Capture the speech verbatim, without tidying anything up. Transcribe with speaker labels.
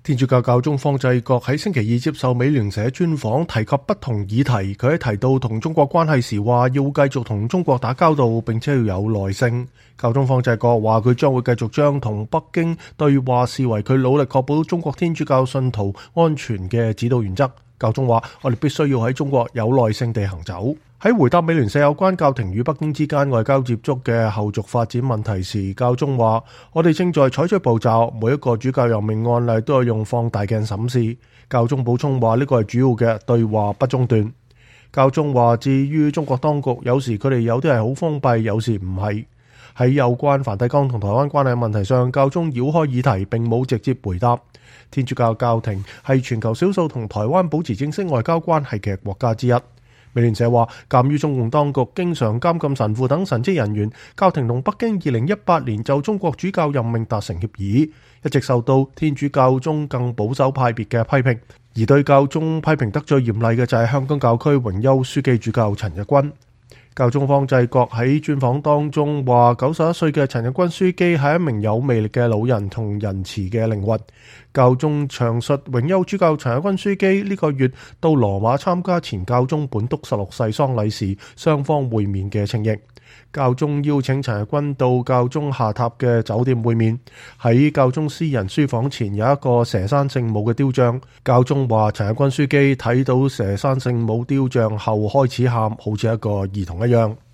Speaker 1: 天主教教宗方濟各喺星期二接受美聯社專訪，提及不同議題。佢喺提到同中國關係時話，要繼續同中國打交道，並且要有耐性。教宗方濟各話，佢將會繼續將同北京對話視為佢努力確保中國天主教信徒安全嘅指導原則。教宗話，我哋必須要喺中國有耐性地行走。喺回答美聯社有關教廷與北京之間外交接觸嘅後續發展問題時，教宗話，我哋正在採取步驟，每一個主教任命案例都係用放大鏡審視。教宗補充話，呢個係主要嘅對話不中斷。教宗話，至於中國當局，有時佢哋有啲係好封閉，有時唔係。喺有關梵蒂岡同台灣關係問題上，教宗繞開議題並冇直接回答。天主教教廷係全球少數同台灣保持正式外交關係嘅國家之一。美聯社話，鑑於中共當局經常監禁神父等神職人員，教廷同北京二零一八年就中國主教任命達成協議，一直受到天主教中更保守派別嘅批評。而對教宗批評得最嚴厲嘅就係香港教區榮休書記主教陳日君。教宗方濟各喺專訪當中話，九十一歲嘅陳日君書記係一名有魅力嘅老人同仁慈嘅靈魂。教宗詳述榮休主教陳日君書記呢個月到羅馬參加前教宗本篤十六世喪禮時，雙方會面嘅情形。教宗邀請陳日君到教宗下榻嘅酒店會面。喺教宗私人書房前有一個佘山聖母嘅雕像。教宗話，陳日君書記睇到佘山聖母雕像後開始喊，好似一個兒童一樣。